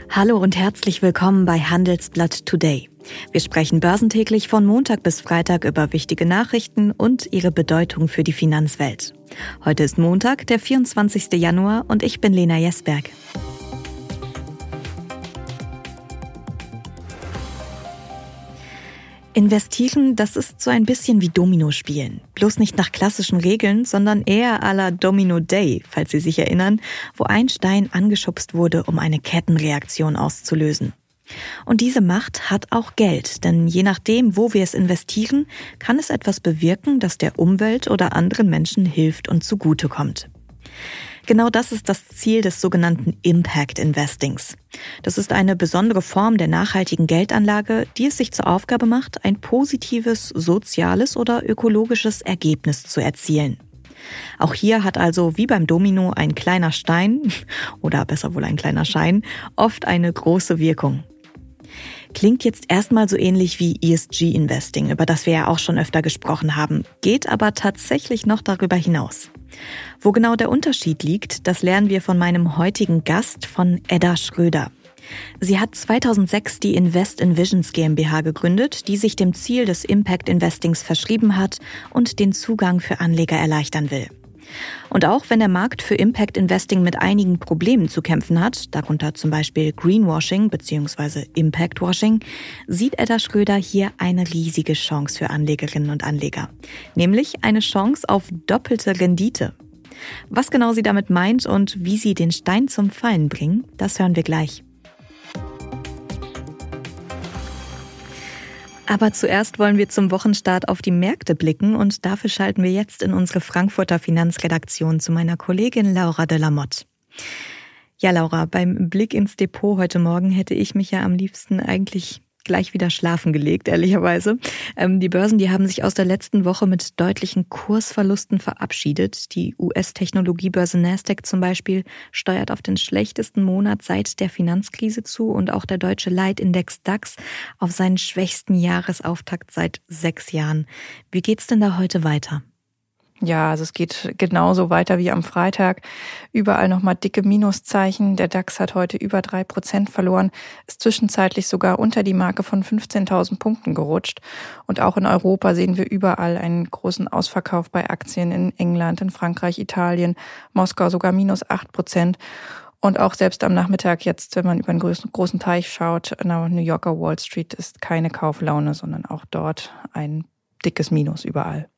Hallo und herzlich willkommen bei Handelsblatt Today. Wir sprechen börsentäglich von Montag bis Freitag über wichtige Nachrichten und ihre Bedeutung für die Finanzwelt. Heute ist Montag, der 24. Januar und ich bin Lena Jesberg. Investieren, das ist so ein bisschen wie Domino-Spielen. Bloß nicht nach klassischen Regeln, sondern eher à la Domino Day, falls Sie sich erinnern, wo ein Stein angeschubst wurde, um eine Kettenreaktion auszulösen. Und diese Macht hat auch Geld, denn je nachdem, wo wir es investieren, kann es etwas bewirken, das der Umwelt oder anderen Menschen hilft und zugutekommt. Genau das ist das Ziel des sogenannten Impact Investings. Das ist eine besondere Form der nachhaltigen Geldanlage, die es sich zur Aufgabe macht, ein positives, soziales oder ökologisches Ergebnis zu erzielen. Auch hier hat also wie beim Domino ein kleiner Stein, oder besser wohl ein kleiner Schein, oft eine große Wirkung. Klingt jetzt erstmal so ähnlich wie ESG-Investing, über das wir ja auch schon öfter gesprochen haben, geht aber tatsächlich noch darüber hinaus. Wo genau der Unterschied liegt, das lernen wir von meinem heutigen Gast, von Edda Schröder. Sie hat 2006 die Invest in Visions GmbH gegründet, die sich dem Ziel des Impact Investings verschrieben hat und den Zugang für Anleger erleichtern will. Und auch wenn der Markt für Impact Investing mit einigen Problemen zu kämpfen hat, darunter zum Beispiel Greenwashing bzw. Impact Washing, sieht Edda Schröder hier eine riesige Chance für Anlegerinnen und Anleger. Nämlich eine Chance auf doppelte Rendite. Was genau sie damit meint und wie sie den Stein zum Fallen bringen, das hören wir gleich. Aber zuerst wollen wir zum Wochenstart auf die Märkte blicken und dafür schalten wir jetzt in unsere Frankfurter Finanzredaktion zu meiner Kollegin Laura de la Motte. Ja, Laura, beim Blick ins Depot heute Morgen hätte ich mich ja am liebsten eigentlich gleich wieder schlafen gelegt, ehrlicherweise. Die Börsen, die haben sich aus der letzten Woche mit deutlichen Kursverlusten verabschiedet. Die US-Technologiebörse Nasdaq zum Beispiel steuert auf den schlechtesten Monat seit der Finanzkrise zu und auch der deutsche Leitindex DAX auf seinen schwächsten Jahresauftakt seit 6 Jahren. Wie geht's denn da heute weiter? Ja, also es geht genauso weiter wie am Freitag. Überall nochmal dicke Minuszeichen. Der DAX hat heute über 3% verloren, ist zwischenzeitlich sogar unter die Marke von 15.000 Punkten gerutscht. Und auch in Europa sehen wir überall einen großen Ausverkauf bei Aktien in England, in Frankreich, Italien, Moskau sogar minus 8%. Und auch selbst am Nachmittag jetzt, wenn man über einen großen Teich schaut, in der New Yorker Wall Street ist keine Kauflaune, sondern auch dort ein dickes Minus überall.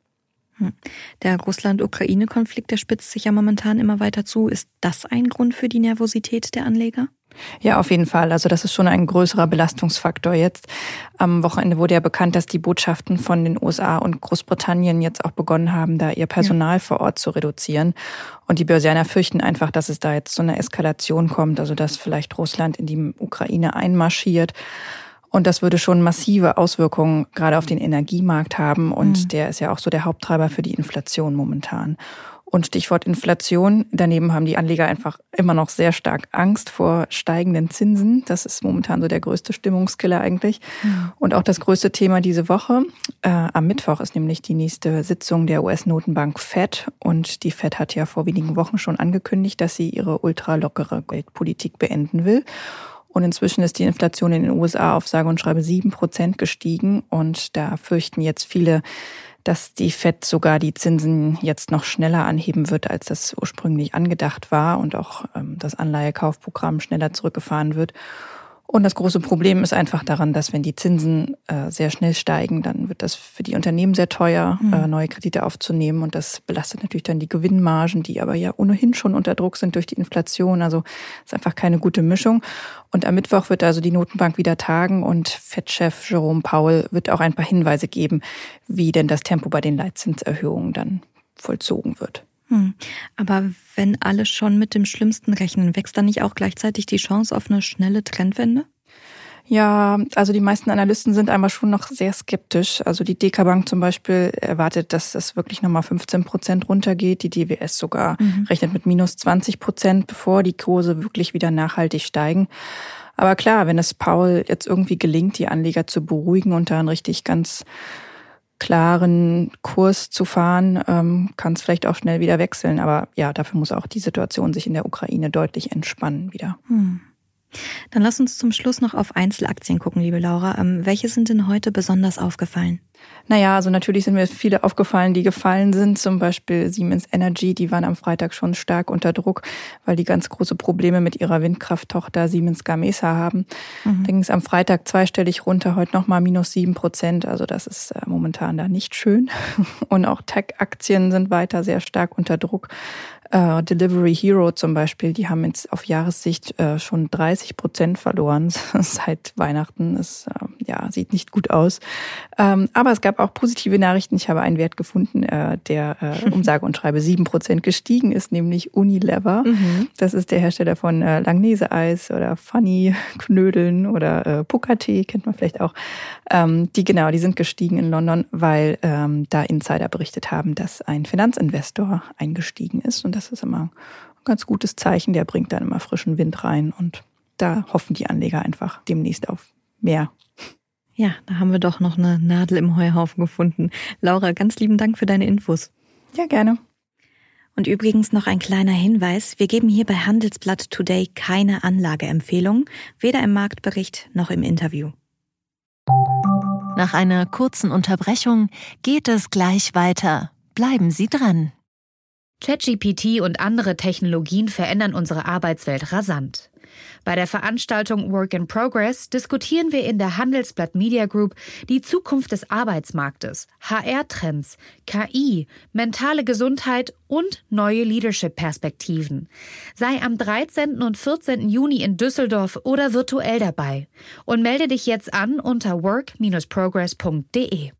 Der Russland-Ukraine-Konflikt, der spitzt sich ja momentan immer weiter zu. Ist das ein Grund für die Nervosität der Anleger? Ja, auf jeden Fall. Also das ist schon ein größerer Belastungsfaktor jetzt. Am Wochenende wurde ja bekannt, dass die Botschaften von den USA und Großbritannien jetzt auch begonnen haben, da ihr Personal vor Ort zu reduzieren. Und die Börsianer fürchten einfach, dass es da jetzt so eine Eskalation kommt, also dass vielleicht Russland in die Ukraine einmarschiert. Und das würde schon massive Auswirkungen gerade auf den Energiemarkt haben. Und der ist ja auch so der Haupttreiber für die Inflation momentan. Und Stichwort Inflation, daneben haben die Anleger einfach immer noch sehr stark Angst vor steigenden Zinsen. Das ist momentan so der größte Stimmungskiller eigentlich. Und auch das größte Thema diese Woche. Am Mittwoch ist nämlich die nächste Sitzung der US-Notenbank Fed. Und die Fed hat ja vor wenigen Wochen schon angekündigt, dass sie ihre ultralockere Geldpolitik beenden will. Und inzwischen ist die Inflation in den USA auf sage und schreibe 7% gestiegen. Und da fürchten jetzt viele, dass die Fed sogar die Zinsen jetzt noch schneller anheben wird, als das ursprünglich angedacht war und auch das Anleihekaufprogramm schneller zurückgefahren wird. Und das große Problem ist einfach daran, dass wenn die Zinsen sehr schnell steigen, dann wird das für die Unternehmen sehr teuer, neue Kredite aufzunehmen. Und das belastet natürlich dann die Gewinnmargen, die aber ja ohnehin schon unter Druck sind durch die Inflation. Also ist einfach keine gute Mischung. Und am Mittwoch wird also die Notenbank wieder tagen und Fed-Chef Jerome Powell wird auch ein paar Hinweise geben, wie denn das Tempo bei den Leitzinserhöhungen dann vollzogen wird. Aber wenn alle schon mit dem Schlimmsten rechnen, wächst dann nicht auch gleichzeitig die Chance auf eine schnelle Trendwende? Ja, also die meisten Analysten sind einmal schon noch sehr skeptisch. Also die DK Bank zum Beispiel erwartet, dass es wirklich nochmal 15% runtergeht. Die DWS sogar rechnet mit minus 20%, bevor die Kurse wirklich wieder nachhaltig steigen. Aber klar, wenn es Powell jetzt irgendwie gelingt, die Anleger zu beruhigen und da einen richtig ganz klaren Kurs zu fahren, kann es vielleicht auch schnell wieder wechseln. Aber ja, dafür muss auch die Situation sich in der Ukraine deutlich entspannen wieder. Dann lass uns zum Schluss noch auf Einzelaktien gucken, liebe Laura. Welche sind denn heute besonders aufgefallen? Naja, also natürlich sind mir viele aufgefallen, die gefallen sind. Zum Beispiel Siemens Energy, die waren am Freitag schon stark unter Druck, weil die ganz große Probleme mit ihrer Windkrafttochter Siemens Gamesa haben. Da ging es am Freitag zweistellig runter, heute nochmal -7%. Also das ist momentan da nicht schön. Und auch Tech-Aktien sind weiter sehr stark unter Druck. Delivery Hero zum Beispiel, die haben jetzt auf Jahressicht schon 30% verloren seit Weihnachten. Es sieht nicht gut aus. Aber es gab auch positive Nachrichten. Ich habe einen Wert gefunden, der um sage und schreibe 7% gestiegen ist, nämlich Unilever. Das ist der Hersteller von Langnese-Eis oder Funny-Knödeln oder Pucca-Tee, kennt man vielleicht auch. Die sind gestiegen in London, weil da Insider berichtet haben, dass ein Finanzinvestor eingestiegen ist. Und das ist immer ein ganz gutes Zeichen. Der bringt dann immer frischen Wind rein. Und da hoffen die Anleger einfach demnächst auf mehr. Ja, da haben wir doch noch eine Nadel im Heuhaufen gefunden. Laura, ganz lieben Dank für deine Infos. Ja, gerne. Und übrigens noch ein kleiner Hinweis. Wir geben hier bei Handelsblatt Today keine Anlageempfehlung, weder im Marktbericht noch im Interview. Nach einer kurzen Unterbrechung geht es gleich weiter. Bleiben Sie dran. ChatGPT und andere Technologien verändern unsere Arbeitswelt rasant. Bei der Veranstaltung Work in Progress diskutieren wir in der Handelsblatt Media Group die Zukunft des Arbeitsmarktes, HR-Trends, KI, mentale Gesundheit und neue Leadership-Perspektiven. Sei am 13. und 14. Juni in Düsseldorf oder virtuell dabei und melde dich jetzt an unter work-progress.de.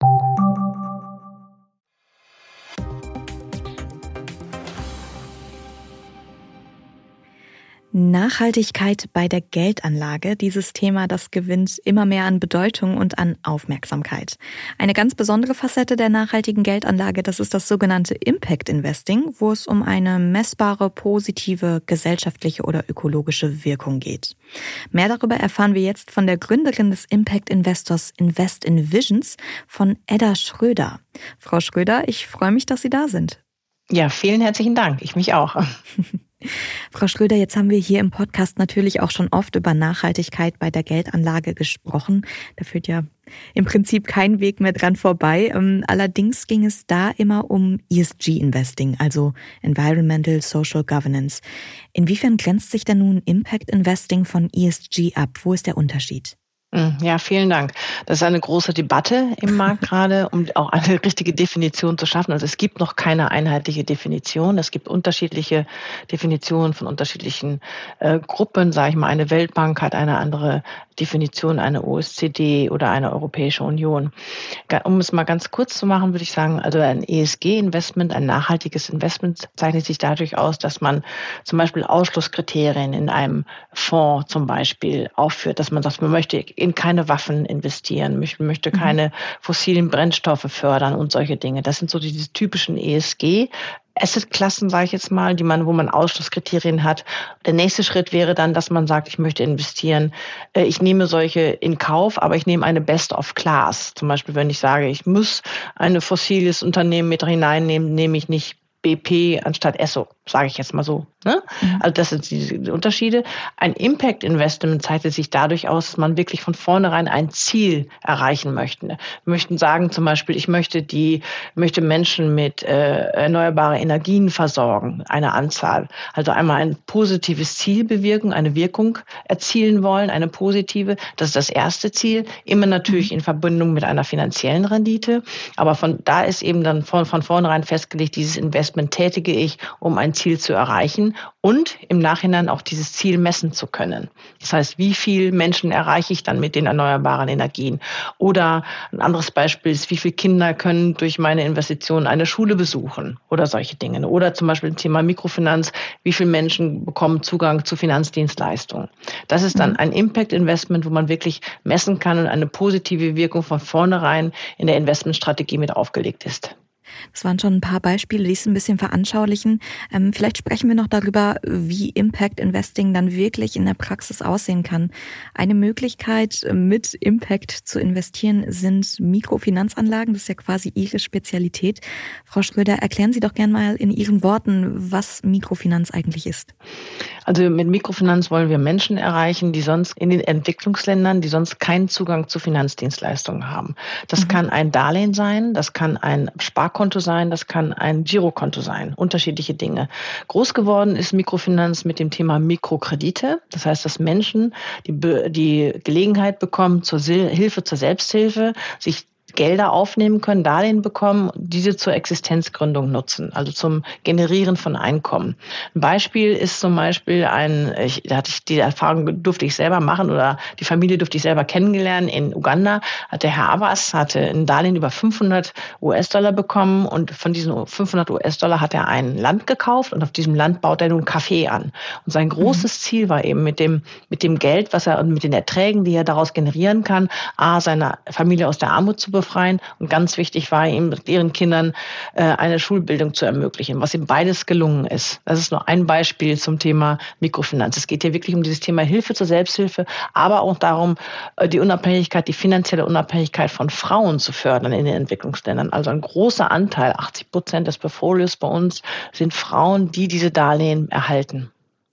Nachhaltigkeit bei der Geldanlage, dieses Thema, das gewinnt immer mehr an Bedeutung und an Aufmerksamkeit. Eine ganz besondere Facette der nachhaltigen Geldanlage, das ist das sogenannte Impact Investing, wo es um eine messbare, positive, gesellschaftliche oder ökologische Wirkung geht. Mehr darüber erfahren wir jetzt von der Gründerin des Impact Investors Invest in Visions, von Edda Schröder. Frau Schröder, ich freue mich, dass Sie da sind. Ja, vielen herzlichen Dank. Ich mich auch. Frau Schröder, jetzt haben wir hier im Podcast natürlich auch schon oft über Nachhaltigkeit bei der Geldanlage gesprochen. Da führt ja im Prinzip kein Weg mehr dran vorbei. Allerdings ging es da immer um ESG-Investing, also Environmental Social Governance. Inwiefern grenzt sich denn nun Impact Investing von ESG ab? Wo ist der Unterschied? Ja, vielen Dank. Das ist eine große Debatte im Markt gerade, um auch eine richtige Definition zu schaffen. Also es gibt noch keine einheitliche Definition. Es gibt unterschiedliche Definitionen von unterschiedlichen Gruppen. Sage ich mal, eine Weltbank hat eine andere Definition, eine OECD oder eine Europäische Union. Um es mal ganz kurz zu machen, würde ich sagen, also ein ESG-Investment, ein nachhaltiges Investment zeichnet sich dadurch aus, dass man zum Beispiel Ausschlusskriterien in einem Fonds zum Beispiel aufführt, dass man sagt, man möchte in keine Waffen investieren, möchte keine fossilen Brennstoffe fördern und solche Dinge. Das sind so diese typischen ESG Assetklassen, sage ich jetzt mal, wo man Ausschlusskriterien hat. Der nächste Schritt wäre dann, dass man sagt, ich möchte investieren. Ich nehme solche in Kauf, aber ich nehme eine Best of Class. Zum Beispiel, wenn ich sage, ich muss ein fossiles Unternehmen mit hineinnehmen, nehme ich nicht BP anstatt Esso, sage ich jetzt mal so. Ne? Also das sind die Unterschiede. Ein Impact Investment zeichnet sich dadurch aus, dass man wirklich von vornherein ein Ziel erreichen möchte. Wir möchten sagen zum Beispiel, ich möchte Menschen mit erneuerbaren Energien versorgen, eine Anzahl. Also einmal ein positives Ziel bewirken, eine Wirkung erzielen wollen, eine positive. Das ist das erste Ziel. Immer natürlich in Verbindung mit einer finanziellen Rendite. Aber da ist eben dann von vornherein festgelegt, dieses Investment tätige ich, um ein Ziel zu erreichen und im Nachhinein auch dieses Ziel messen zu können. Das heißt, wie viele Menschen erreiche ich dann mit den erneuerbaren Energien? Oder ein anderes Beispiel ist, wie viele Kinder können durch meine Investitionen eine Schule besuchen oder solche Dinge. Oder zum Beispiel das Thema Mikrofinanz, wie viele Menschen bekommen Zugang zu Finanzdienstleistungen. Das ist dann ein Impact-Investment, wo man wirklich messen kann und eine positive Wirkung von vornherein in der Investmentstrategie mit aufgelegt ist. Das waren schon ein paar Beispiele, die es ein bisschen veranschaulichen. Vielleicht sprechen wir noch darüber, wie Impact Investing dann wirklich in der Praxis aussehen kann. Eine Möglichkeit, mit Impact zu investieren, sind Mikrofinanzanlagen. Das ist ja quasi Ihre Spezialität. Frau Schröder, erklären Sie doch gern mal in Ihren Worten, was Mikrofinanz eigentlich ist. Also mit Mikrofinanz wollen wir Menschen erreichen, die sonst in den Entwicklungsländern, die sonst keinen Zugang zu Finanzdienstleistungen haben. Das kann ein Darlehen sein, das kann ein Sparkonto sein, das kann ein Girokonto sein, unterschiedliche Dinge. Groß geworden ist Mikrofinanz mit dem Thema Mikrokredite. Das heißt, dass Menschen die Gelegenheit bekommen zur Hilfe, zur Selbsthilfe, sich Gelder aufnehmen können, Darlehen bekommen, diese zur Existenzgründung nutzen, also zum Generieren von Einkommen. Ein Beispiel ist zum Beispiel die Erfahrung durfte ich selber machen oder die Familie durfte ich selber kennengelernen. In Uganda hat der Herr Abbas ein Darlehen über 500 US-Dollar bekommen und von diesen 500 US-Dollar hat er ein Land gekauft und auf diesem Land baut er nun ein Café an. Und sein großes Ziel war eben mit dem Geld, was er und mit den Erträgen, die er daraus generieren kann, seine Familie aus der Armut zu befreien und ganz wichtig war ihm, mit ihren Kindern eine Schulbildung zu ermöglichen, was ihm beides gelungen ist. Das ist nur ein Beispiel zum Thema Mikrofinanz. Es geht hier wirklich um dieses Thema Hilfe zur Selbsthilfe, aber auch darum, die Unabhängigkeit, die finanzielle Unabhängigkeit von Frauen zu fördern in den Entwicklungsländern. Also ein großer Anteil, 80% des Portfolios bei uns sind Frauen, die diese Darlehen erhalten.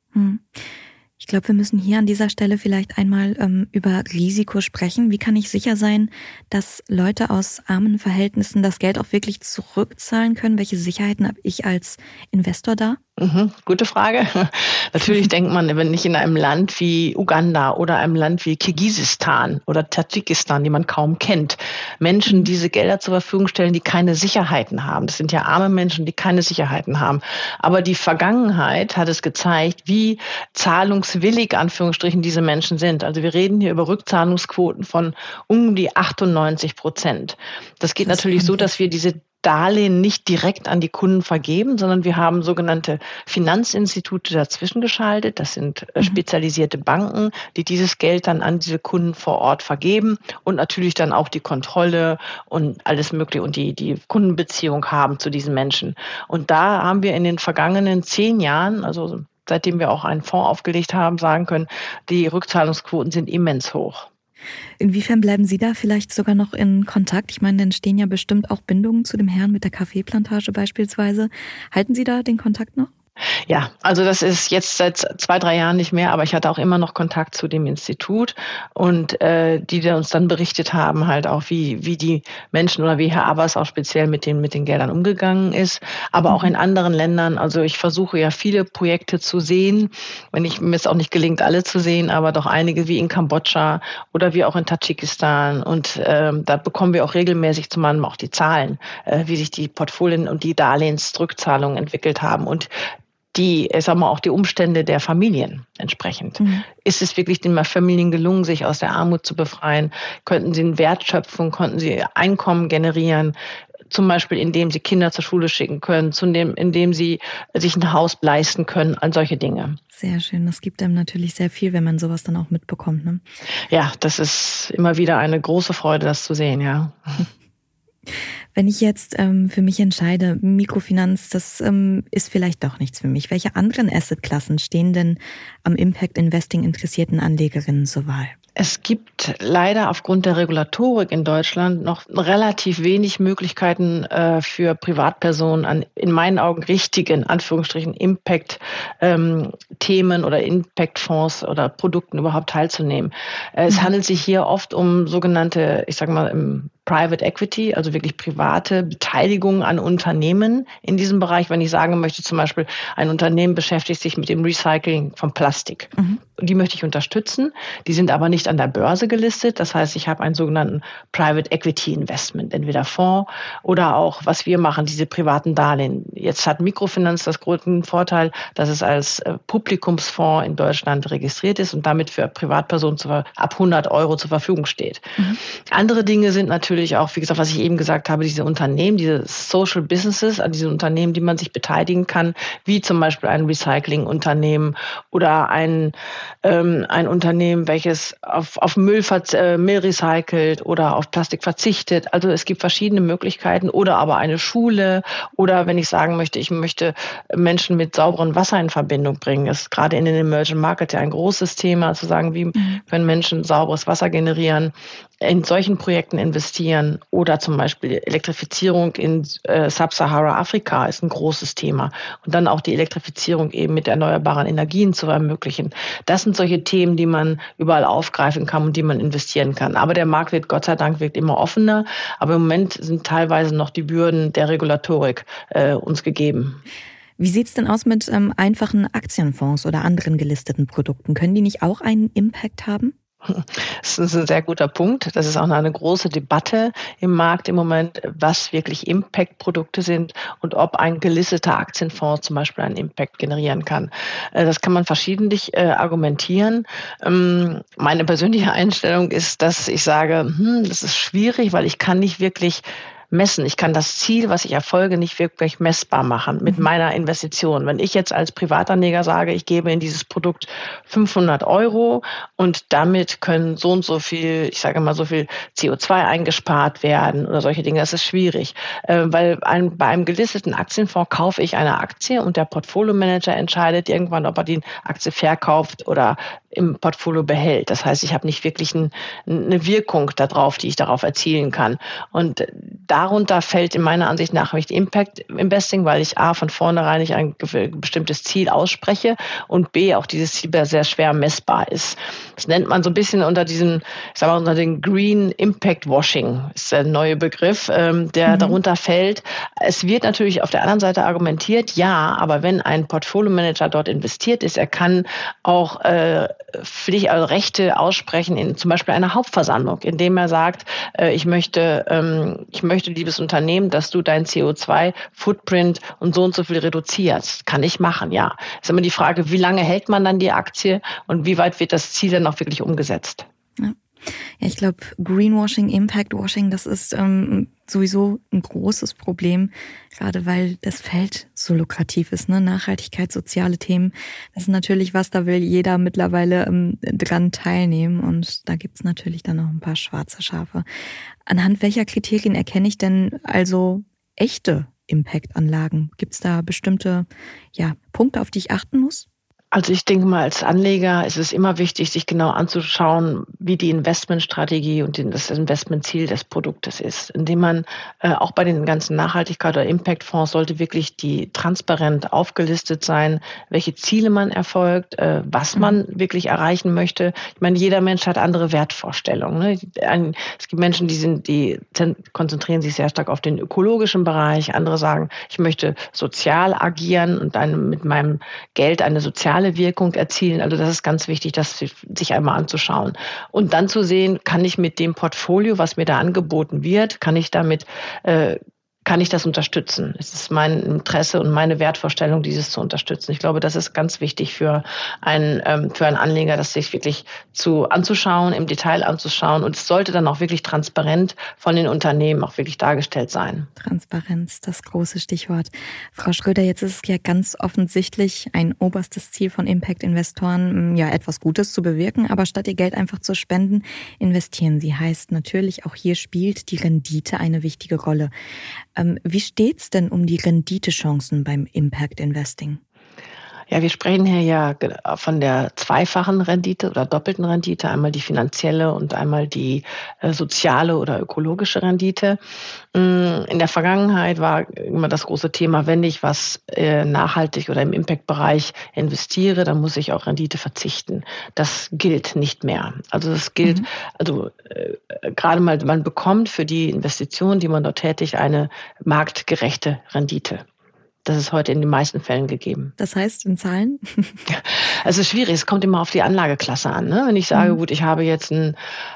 Ich glaube, wir müssen hier an dieser Stelle vielleicht einmal über Risiko sprechen. Wie kann ich sicher sein, dass Leute aus armen Verhältnissen das Geld auch wirklich zurückzahlen können? Welche Sicherheiten habe ich als Investor da? Gute Frage. Natürlich denkt man, wenn nicht in einem Land wie Uganda oder einem Land wie Kirgisistan oder Tadschikistan, die man kaum kennt, Menschen diese Gelder zur Verfügung stellen, die keine Sicherheiten haben. Das sind ja arme Menschen, die keine Sicherheiten haben. Aber die Vergangenheit hat es gezeigt, wie zahlungswillig, Anführungsstrichen, diese Menschen sind. Also wir reden hier über Rückzahlungsquoten von um die 98%. Das geht natürlich so, dass wir diese Darlehen nicht direkt an die Kunden vergeben, sondern wir haben sogenannte Finanzinstitute dazwischen geschaltet. Das sind spezialisierte Banken, die dieses Geld dann an diese Kunden vor Ort vergeben und natürlich dann auch die Kontrolle und alles Mögliche und die Kundenbeziehung haben zu diesen Menschen. Und da haben wir in den vergangenen 10 Jahren, also seitdem wir auch einen Fonds aufgelegt haben, sagen können, die Rückzahlungsquoten sind immens hoch. Inwiefern bleiben Sie da vielleicht sogar noch in Kontakt? Ich meine, da entstehen ja bestimmt auch Bindungen zu dem Herrn mit der Kaffeeplantage beispielsweise. Halten Sie da den Kontakt noch? Ja, also das ist jetzt seit 2-3 Jahren nicht mehr, aber ich hatte auch immer noch Kontakt zu dem Institut und die uns dann berichtet haben, halt auch wie die Menschen oder wie Herr Abbas auch speziell mit den Geldern umgegangen ist, aber auch in anderen Ländern. Also ich versuche ja viele Projekte zu sehen, wenn mir es auch nicht gelingt, alle zu sehen, aber doch einige wie in Kambodscha oder wie auch in Tadschikistan und da bekommen wir auch regelmäßig zum Beispiel auch die Zahlen, wie sich die Portfolien und die Darlehensrückzahlungen entwickelt haben und auch die Umstände der Familien entsprechend. Ist es wirklich den Familien gelungen, sich aus der Armut zu befreien? Könnten sie einen Wert schöpfen? Konnten sie Einkommen generieren? Zum Beispiel, indem sie Kinder zur Schule schicken können, indem sie sich ein Haus leisten können, all solche Dinge. Sehr schön. Das gibt einem natürlich sehr viel, wenn man sowas dann auch mitbekommt, ne? Ja, das ist immer wieder eine große Freude, das zu sehen, ja. Wenn ich jetzt für mich entscheide, Mikrofinanz, das ist vielleicht doch nichts für mich. Welche anderen Assetklassen stehen denn am Impact Investing interessierten Anlegerinnen zur Wahl? Es gibt leider aufgrund der Regulatorik in Deutschland noch relativ wenig Möglichkeiten für Privatpersonen an, in meinen Augen, richtigen, Anführungsstrichen, Impact-Themen oder Impact-Fonds oder Produkten überhaupt teilzunehmen. Es handelt sich hier oft um sogenannte, ich sage mal, Private Equity, also wirklich private Beteiligung an Unternehmen in diesem Bereich. Wenn ich sagen möchte, zum Beispiel, ein Unternehmen beschäftigt sich mit dem Recycling von Plastik. Die möchte ich unterstützen. Die sind aber nicht an der Börse gelistet. Das heißt, ich habe einen sogenannten Private Equity Investment, entweder Fonds oder auch, was wir machen, diese privaten Darlehen. Jetzt hat Mikrofinanz das großen Vorteil, dass es als Publikumsfonds in Deutschland registriert ist und damit für Privatpersonen ab 100 € zur Verfügung steht. Andere Dinge sind natürlich auch, wie gesagt, was ich eben gesagt habe, diese Unternehmen, diese Social Businesses, also diese Unternehmen, die man sich beteiligen kann, wie zum Beispiel ein Recycling-Unternehmen oder ein Unternehmen, welches auf Müll recycelt oder auf Plastik verzichtet. Also es gibt verschiedene Möglichkeiten oder aber eine Schule oder wenn ich sagen möchte, ich möchte Menschen mit sauberem Wasser in Verbindung bringen. Das ist gerade in den Emerging Markets ja ein großes Thema, zu sagen, wie können Menschen sauberes Wasser generieren. in solchen Projekten investieren oder zum Beispiel Elektrifizierung in Sub-Sahara-Afrika ist ein großes Thema und dann auch die Elektrifizierung eben mit erneuerbaren Energien zu ermöglichen. Das sind solche Themen, die man überall aufgreifen kann und die man investieren kann. Aber der Markt wird, Gott sei Dank, immer offener. Aber im Moment sind teilweise noch die Bürden der Regulatorik uns gegeben. Wie sieht es denn aus mit einfachen Aktienfonds oder anderen gelisteten Produkten? Können die nicht auch einen Impact haben? Das ist ein sehr guter Punkt. Das ist auch eine große Debatte im Markt im Moment, was wirklich Impact-Produkte sind und ob ein gelisteter Aktienfonds zum Beispiel einen Impact generieren kann. Das kann man verschiedentlich argumentieren. Meine persönliche Einstellung ist, dass ich sage, das ist schwierig, weil ich kann nicht wirklich messen. Ich kann das Ziel, was ich erfolge, nicht wirklich messbar machen mit meiner Investition. Wenn ich jetzt als Privatanleger sage, ich gebe in dieses Produkt 500 € und damit können so und so viel, ich sage mal so viel CO2 eingespart werden oder solche Dinge, das ist schwierig. Weil bei einem gelisteten Aktienfonds kaufe ich eine Aktie und der Portfolio-Manager entscheidet irgendwann, ob er die Aktie verkauft oder im Portfolio behält. Das heißt, ich habe nicht wirklich eine Wirkung darauf, die ich darauf erzielen kann. Und darunter fällt in meiner Ansicht nach nicht Impact Investing, weil ich A, von vornherein nicht ein bestimmtes Ziel ausspreche und B, auch dieses Ziel sehr schwer messbar ist. Das nennt man so ein bisschen unter unter den Green Impact Washing, ist der neue Begriff, der darunter fällt. Es wird natürlich auf der anderen Seite argumentiert, ja, aber wenn ein Portfolio-Manager dort investiert ist, er kann auch Rechte aussprechen in zum Beispiel einer Hauptversammlung, indem er sagt, ich möchte, liebes Unternehmen, dass du dein CO2-Footprint und so viel reduzierst. Kann ich machen, ja. Ist immer die Frage, wie lange hält man dann die Aktie und wie weit wird das Ziel dann auch wirklich umgesetzt? Ja, ich glaube, Greenwashing, Impactwashing, das ist sowieso ein großes Problem, gerade weil das Feld so lukrativ ist, ne? Nachhaltigkeit, soziale Themen, das ist natürlich was, da will jeder mittlerweile dran teilnehmen und da gibt's natürlich dann noch ein paar schwarze Schafe. Anhand welcher Kriterien erkenne ich denn also echte Impact-Anlagen? Gibt's da bestimmte Punkte, auf die ich achten muss? Also ich denke mal, als Anleger ist es immer wichtig, sich genau anzuschauen, wie die Investmentstrategie und das Investmentziel des Produktes ist. Indem man auch bei den ganzen Nachhaltigkeit- oder Impactfonds sollte wirklich die transparent aufgelistet sein, welche Ziele man erfolgt, was man wirklich erreichen möchte. Ich meine, jeder Mensch hat andere Wertvorstellungen. Ne? Es gibt Menschen, die konzentrieren sich sehr stark auf den ökologischen Bereich. Andere sagen, ich möchte sozial agieren und dann mit meinem Geld eine soziale Wirkung erzielen. Also das ist ganz wichtig, das sich einmal anzuschauen. Und dann zu sehen, kann ich mit dem Portfolio, was mir da angeboten wird, kann ich das unterstützen? Es ist mein Interesse und meine Wertvorstellung, dieses zu unterstützen. Ich glaube, das ist ganz wichtig für einen Anleger, das sich wirklich anzuschauen, im Detail anzuschauen. Und es sollte dann auch wirklich transparent von den Unternehmen auch wirklich dargestellt sein. Transparenz, das große Stichwort. Frau Schröder, jetzt ist es ja ganz offensichtlich ein oberstes Ziel von Impact-Investoren, etwas Gutes zu bewirken. Aber statt ihr Geld einfach zu spenden, investieren sie. Heißt natürlich, auch hier spielt die Rendite eine wichtige Rolle. Wie steht's denn um die Renditechancen beim Impact Investing? Ja, wir sprechen hier ja von der zweifachen Rendite oder doppelten Rendite, einmal die finanzielle und einmal die soziale oder ökologische Rendite. In der Vergangenheit war immer das große Thema, wenn ich was nachhaltig oder im Impact-Bereich investiere, dann muss ich auch Rendite verzichten. Das gilt nicht mehr. Also das gilt, gerade mal, man bekommt für die Investition, die man dort tätigt, eine marktgerechte Rendite. Das ist heute in den meisten Fällen gegeben. Das heißt in Zahlen? Also schwierig, es kommt immer auf die Anlageklasse an. Ne? Wenn ich sage, gut, ich habe jetzt in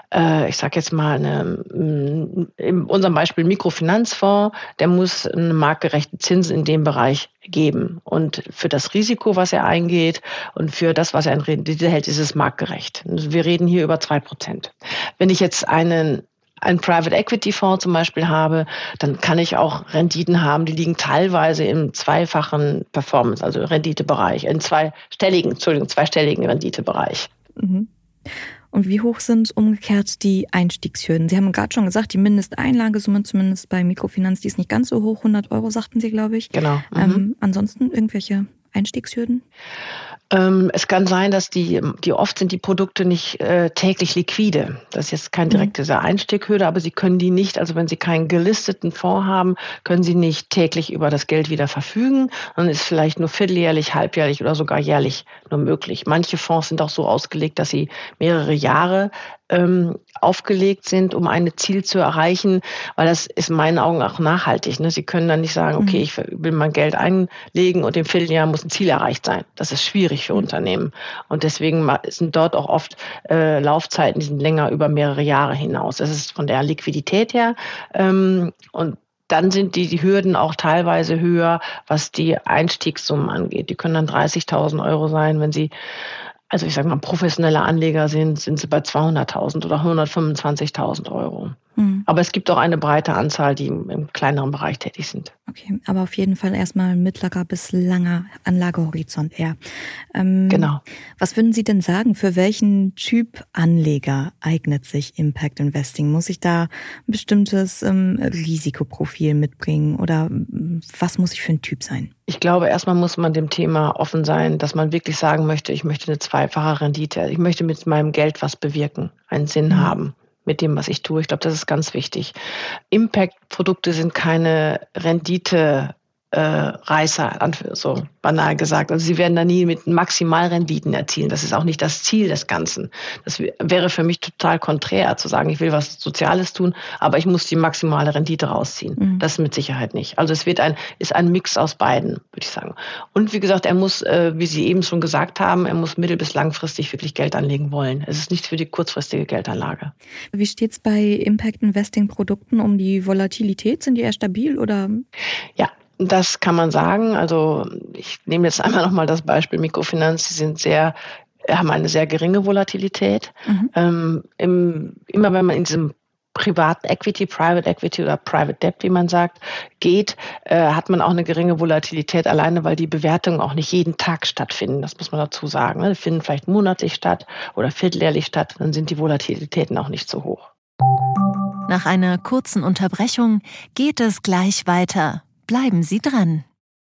unserem Beispiel Mikrofinanzfonds, der muss eine marktgerechte Zinsen in dem Bereich geben. Und für das Risiko, was er eingeht und für das, was er in Rendite hält, ist es marktgerecht. Wir reden hier über 2%. Wenn ich jetzt einen Private Equity Fonds zum Beispiel habe, dann kann ich auch Renditen haben, die liegen teilweise im zweifachen Performance, also Renditebereich, in zweistelligen Renditebereich. Mhm. Und wie hoch sind umgekehrt die Einstiegshürden? Sie haben gerade schon gesagt, die Mindesteinlagesumme, zumindest bei Mikrofinanz, die ist nicht ganz so hoch, 100 €, sagten Sie, glaube ich. Genau. Ansonsten irgendwelche Einstiegshürden? Es kann sein, dass die oft sind die Produkte nicht täglich liquide. Das ist jetzt kein direkte Einstieghürde, aber sie können die nicht, also wenn sie keinen gelisteten Fonds haben, können sie nicht täglich über das Geld wieder verfügen. Dann ist vielleicht nur vierteljährlich, halbjährlich oder sogar jährlich nur möglich. Manche Fonds sind auch so ausgelegt, dass sie mehrere Jahre aufgelegt sind, um ein Ziel zu erreichen, weil das ist in meinen Augen auch nachhaltig. Ne? Sie können dann nicht sagen, okay, ich will mein Geld einlegen und im Vierteljahr muss ein Ziel erreicht sein. Das ist schwierig für Unternehmen. Und deswegen sind dort auch oft Laufzeiten, die sind länger über mehrere Jahre hinaus. Das ist von der Liquidität her. Und dann sind die Hürden auch teilweise höher, was die Einstiegssummen angeht. Die können dann 30.000 € sein, wenn sie, also ich sage mal, professionelle Anleger sind sie bei 200.000 oder 125.000 €. Aber es gibt auch eine breite Anzahl, die im kleineren Bereich tätig sind. Okay, aber auf jeden Fall erstmal mittlerer bis langer Anlagehorizont eher. Genau. Was würden Sie denn sagen, für welchen Typ Anleger eignet sich Impact Investing? Muss ich da ein bestimmtes Risikoprofil mitbringen oder was muss ich für ein Typ sein? Ich glaube, erstmal muss man dem Thema offen sein, dass man wirklich sagen möchte, ich möchte eine zweifache Rendite. Ich möchte mit meinem Geld was bewirken, einen Sinn haben mit dem, was ich tue. Ich glaube, das ist ganz wichtig. Impact-Produkte sind keine Rendite Reißer, so banal gesagt. Also sie werden da nie mit Maximalrenditen erzielen. Das ist auch nicht das Ziel des Ganzen. Das wäre für mich total konträr, zu sagen, ich will was Soziales tun, aber ich muss die maximale Rendite rausziehen. Das mit Sicherheit nicht. Also es ist ein Mix aus beiden, würde ich sagen. Und wie gesagt, er muss, wie Sie eben schon gesagt haben, er muss mittel- bis langfristig wirklich Geld anlegen wollen. Es ist nicht für die kurzfristige Geldanlage. Wie steht es bei Impact Investing Produkten um die Volatilität? Sind die eher stabil oder? Ja. Das kann man sagen. Also ich nehme jetzt einmal nochmal das Beispiel Mikrofinanz. Sie haben eine sehr geringe Volatilität. Immer wenn man in diesem privaten Equity, Private Equity oder Private Debt, wie man sagt, geht, hat man auch eine geringe Volatilität, alleine weil die Bewertungen auch nicht jeden Tag stattfinden. Das muss man dazu sagen. Die finden vielleicht monatlich statt oder vierteljährlich statt. Dann sind die Volatilitäten auch nicht so hoch. Nach einer kurzen Unterbrechung geht es gleich weiter. Bleiben Sie dran.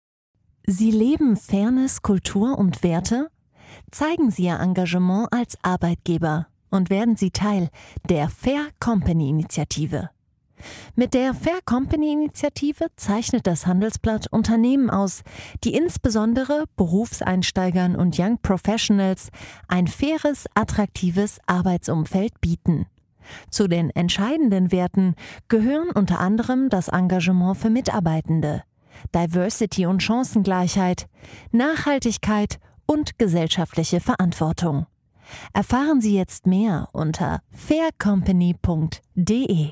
Sie leben Fairness, Kultur und Werte? Zeigen Sie Ihr Engagement als Arbeitgeber und werden Sie Teil der Fair Company Initiative. Mit der Fair Company Initiative zeichnet das Handelsblatt Unternehmen aus, die insbesondere Berufseinsteigern und Young Professionals ein faires, attraktives Arbeitsumfeld bieten. Zu den entscheidenden Werten gehören unter anderem das Engagement für Mitarbeitende, Diversity und Chancengleichheit, Nachhaltigkeit und gesellschaftliche Verantwortung. Erfahren Sie jetzt mehr unter faircompany.de.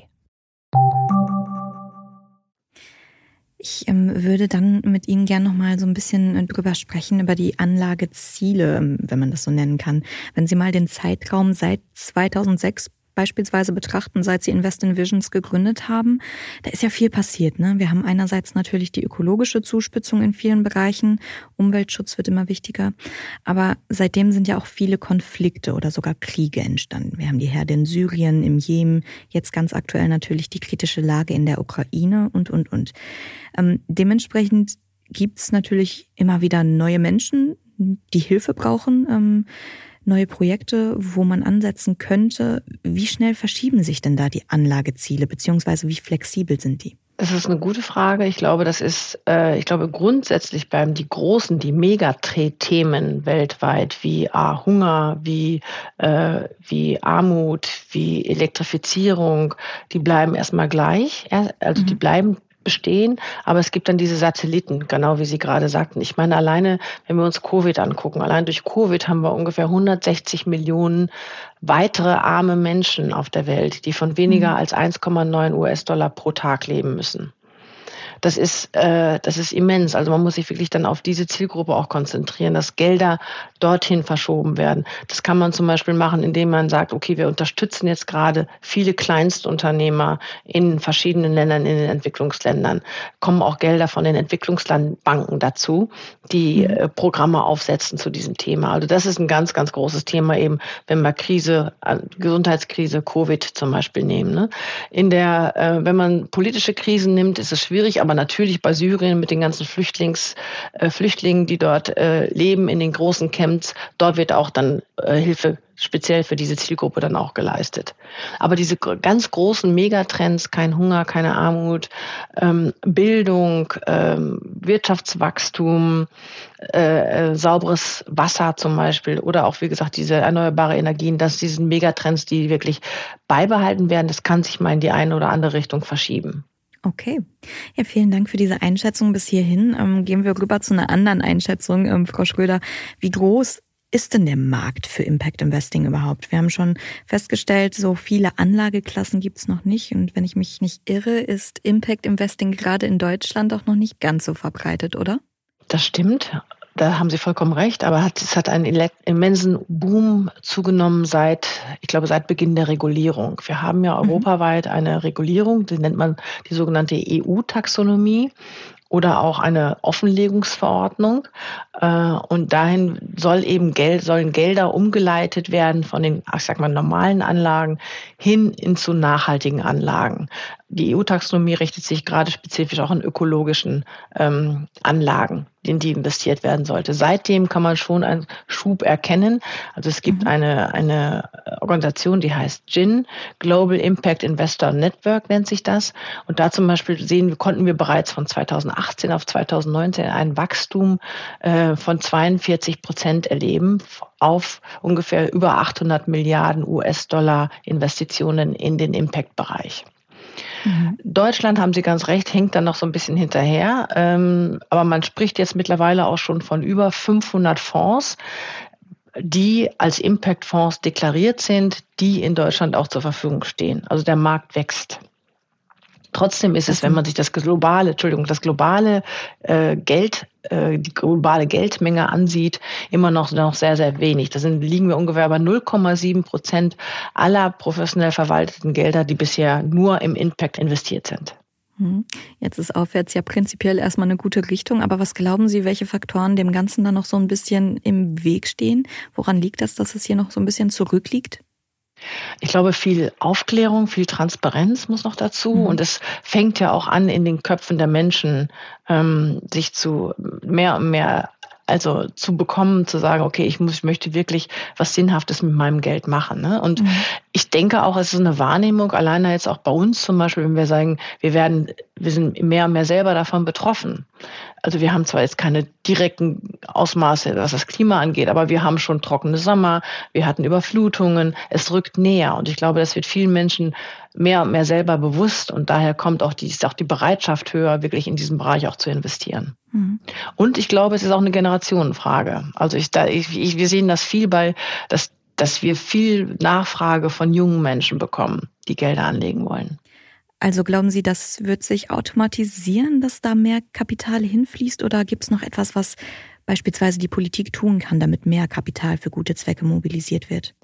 Ich würde dann mit Ihnen gerne noch mal so ein bisschen drüber sprechen, über die Anlageziele, wenn man das so nennen kann. Wenn Sie mal den Zeitraum seit 2006 beispielsweise betrachten, seit Sie Invest in Visions gegründet haben, da ist ja viel passiert, ne? Wir haben einerseits natürlich die ökologische Zuspitzung in vielen Bereichen, Umweltschutz wird immer wichtiger, aber seitdem sind ja auch viele Konflikte oder sogar Kriege entstanden. Wir haben die Herde in Syrien, im Jemen, jetzt ganz aktuell natürlich die kritische Lage in der Ukraine und. Dementsprechend gibt es natürlich immer wieder neue Menschen, die Hilfe brauchen, neue Projekte, wo man ansetzen könnte. Wie schnell verschieben sich denn da die Anlageziele, beziehungsweise wie flexibel sind die? Das ist eine gute Frage. Ich glaube, grundsätzlich bleiben die großen, die Megathemen weltweit, wie Hunger, wie Armut, wie Elektrifizierung, die bleiben erstmal gleich. Also die bleiben bestehen, aber es gibt dann diese Satelliten, genau wie Sie gerade sagten. Ich meine, alleine, wenn wir uns Covid angucken, allein durch Covid haben wir ungefähr 160 Millionen weitere arme Menschen auf der Welt, die von weniger als 1,9 US-Dollar pro Tag leben müssen. Das ist immens. Also man muss sich wirklich dann auf diese Zielgruppe auch konzentrieren, dass Gelder dorthin verschoben werden. Das kann man zum Beispiel machen, indem man sagt, okay, wir unterstützen jetzt gerade viele Kleinstunternehmer in verschiedenen Ländern, in den Entwicklungsländern. Kommen auch Gelder von den Entwicklungslandbanken dazu, die Programme aufsetzen zu diesem Thema. Also das ist ein ganz, ganz großes Thema eben, wenn wir Gesundheitskrise, Covid zum Beispiel nehmen. Ne? Wenn man politische Krisen nimmt, ist es schwierig, aber aber natürlich bei Syrien mit den ganzen Flüchtlingen, die dort leben in den großen Camps, dort wird auch dann Hilfe speziell für diese Zielgruppe dann auch geleistet. Aber diese ganz großen Megatrends, kein Hunger, keine Armut, Bildung, Wirtschaftswachstum, sauberes Wasser zum Beispiel oder auch, wie gesagt, diese erneuerbare Energien, dass diese Megatrends, die wirklich beibehalten werden, das kann sich mal in die eine oder andere Richtung verschieben. Okay. Ja, vielen Dank für diese Einschätzung bis hierhin. Gehen wir rüber zu einer anderen Einschätzung. Frau Schröder, wie groß ist denn der Markt für Impact Investing überhaupt? Wir haben schon festgestellt, so viele Anlageklassen gibt es noch nicht. Und wenn ich mich nicht irre, ist Impact Investing gerade in Deutschland auch noch nicht ganz so verbreitet, oder? Das stimmt. Da haben Sie vollkommen recht, aber es hat einen immensen Boom zugenommen seit Beginn der Regulierung. Wir haben ja europaweit eine Regulierung, die nennt man die sogenannte EU-Taxonomie oder auch eine Offenlegungsverordnung. Und dahin sollen Gelder umgeleitet werden von den, normalen Anlagen hin zu nachhaltigen Anlagen. Die EU-Taxonomie richtet sich gerade spezifisch auch an ökologischen Anlagen, in die investiert werden sollte. Seitdem kann man schon einen Schub erkennen. Also es gibt eine Organisation, die heißt GIN, Global Impact Investor Network nennt sich das. Und da zum Beispiel konnten wir bereits von 2018 auf 2019 ein Wachstum von 42% erleben auf ungefähr über 800 Milliarden US-Dollar Investitionen in den Impact-Bereich. Deutschland, haben Sie ganz recht, hängt dann noch so ein bisschen hinterher. Aber man spricht jetzt mittlerweile auch schon von über 500 Fonds, die als Impact-Fonds deklariert sind, die in Deutschland auch zur Verfügung stehen. Also der Markt wächst. Trotzdem ist es, wenn man sich die globale Geldmenge ansieht, immer noch sehr, sehr wenig. Liegen wir ungefähr bei 0,7% aller professionell verwalteten Gelder, die bisher nur im Impact investiert sind. Jetzt ist aufwärts ja prinzipiell erstmal eine gute Richtung, aber was glauben Sie, welche Faktoren dem Ganzen dann noch so ein bisschen im Weg stehen? Woran liegt das, dass es hier noch so ein bisschen zurückliegt? Ich glaube, viel Aufklärung, viel Transparenz muss noch dazu. Und es fängt ja auch an, in den Köpfen der Menschen sich zu mehr und mehr zu bekommen, zu sagen, okay, ich möchte wirklich was Sinnhaftes mit meinem Geld machen. Ne? Und ich denke auch, es ist eine Wahrnehmung, alleine jetzt auch bei uns zum Beispiel, wenn wir sagen, wir sind mehr und mehr selber davon betroffen. Also wir haben zwar jetzt keine direkten Ausmaße, was das Klima angeht, aber wir haben schon trockene Sommer, wir hatten Überflutungen, es rückt näher. Und ich glaube, das wird vielen Menschen mehr und mehr selber bewusst und daher kommt ist auch die Bereitschaft höher, wirklich in diesem Bereich auch zu investieren. Und ich glaube, es ist auch eine Generationenfrage. Also wir sehen das viel dass wir viel Nachfrage von jungen Menschen bekommen, die Gelder anlegen wollen. Also glauben Sie, das wird sich automatisieren, dass da mehr Kapital hinfließt oder gibt es noch etwas, was beispielsweise die Politik tun kann, damit mehr Kapital für gute Zwecke mobilisiert wird?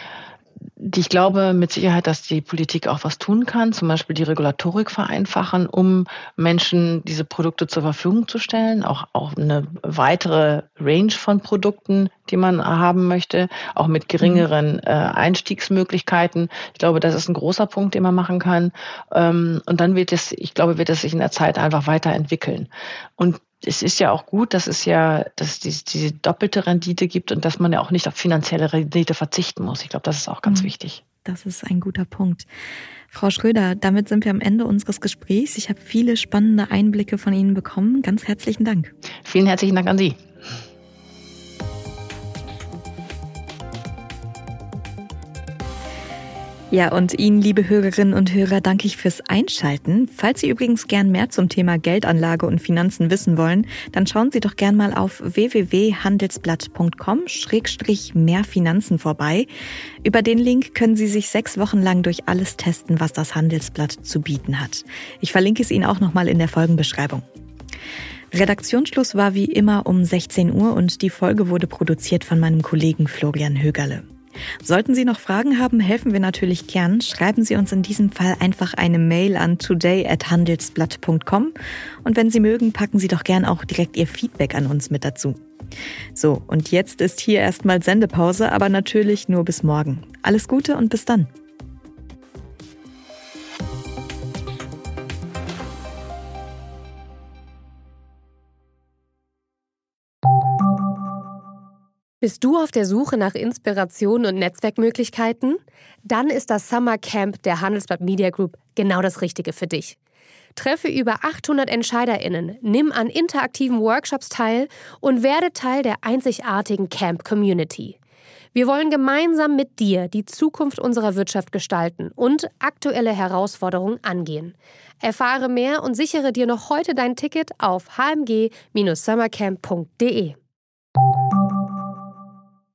Ich glaube mit Sicherheit, dass die Politik auch was tun kann, zum Beispiel die Regulatorik vereinfachen, um Menschen diese Produkte zur Verfügung zu stellen, auch eine weitere Range von Produkten, die man haben möchte, auch mit geringeren Einstiegsmöglichkeiten. Ich glaube, das ist ein großer Punkt, den man machen kann. Und dann wird es sich in der Zeit einfach weiterentwickeln. Und es ist ja auch gut, dass es diese doppelte Rendite gibt und dass man ja auch nicht auf finanzielle Rendite verzichten muss. Ich glaube, das ist auch ganz wichtig. Das ist ein guter Punkt. Frau Schröder, damit sind wir am Ende unseres Gesprächs. Ich habe viele spannende Einblicke von Ihnen bekommen. Ganz herzlichen Dank. Vielen herzlichen Dank an Sie. Ja, und Ihnen, liebe Hörerinnen und Hörer, danke ich fürs Einschalten. Falls Sie übrigens gern mehr zum Thema Geldanlage und Finanzen wissen wollen, dann schauen Sie doch gern mal auf www.handelsblatt.com/mehrfinanzen vorbei. Über den Link können Sie sich 6 Wochen lang durch alles testen, was das Handelsblatt zu bieten hat. Ich verlinke es Ihnen auch nochmal in der Folgenbeschreibung. Redaktionsschluss war wie immer um 16 Uhr und die Folge wurde produziert von meinem Kollegen Florian Högerle. Sollten Sie noch Fragen haben, helfen wir natürlich gern. Schreiben Sie uns in diesem Fall einfach eine Mail an today@handelsblatt.com und wenn Sie mögen, packen Sie doch gern auch direkt Ihr Feedback an uns mit dazu. So, und jetzt ist hier erstmal Sendepause, aber natürlich nur bis morgen. Alles Gute und bis dann. Bist du auf der Suche nach Inspiration und Netzwerkmöglichkeiten? Dann ist das Summer Camp der Handelsblatt Media Group genau das Richtige für dich. Treffe über 800 EntscheiderInnen, nimm an interaktiven Workshops teil und werde Teil der einzigartigen Camp-Community. Wir wollen gemeinsam mit dir die Zukunft unserer Wirtschaft gestalten und aktuelle Herausforderungen angehen. Erfahre mehr und sichere dir noch heute dein Ticket auf hmg-summercamp.de.